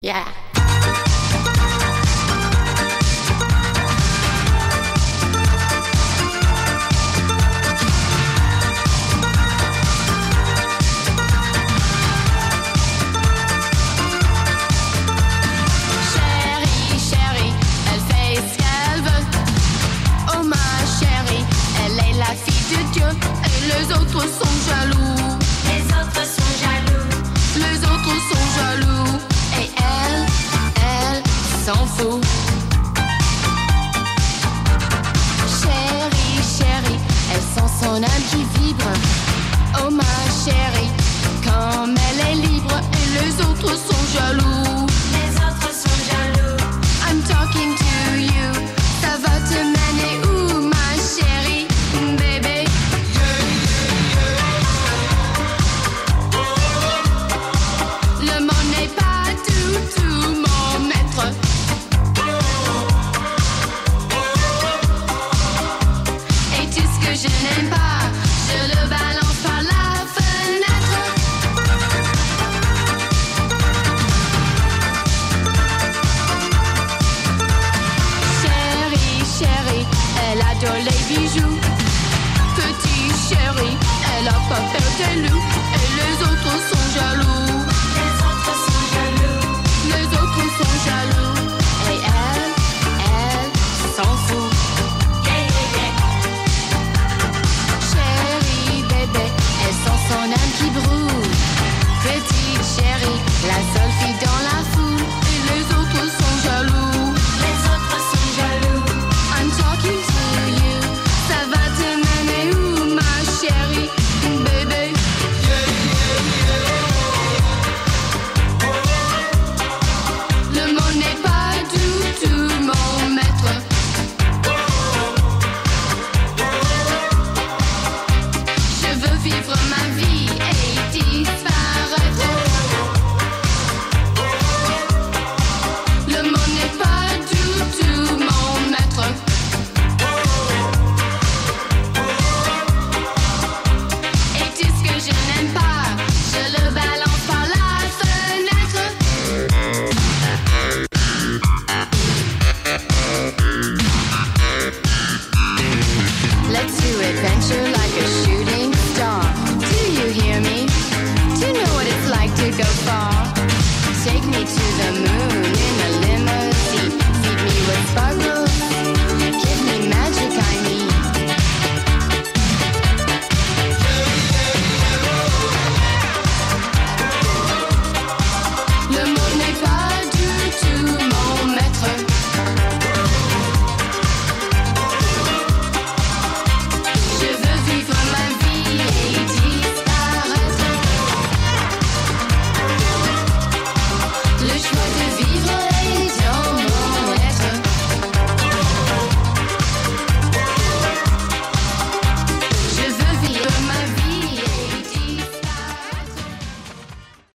Yeah. Les autres sont jaloux. Les autres sont jaloux. Les autres sont jaloux. Et elle s'en fout. Chérie, chérie, elle sent son âme qui vibre. Oh ma chérie, comme elle est libre. Et les autres sont jaloux. Les autres sont jaloux. I'm talking to you. Ça va te mener où ma chérie, bébé? Le monde n'est pas tout mon maître. Et tout ce que je n'aime pas, je le balance par la fenêtre. Chérie, chérie, elle adore les bijoux.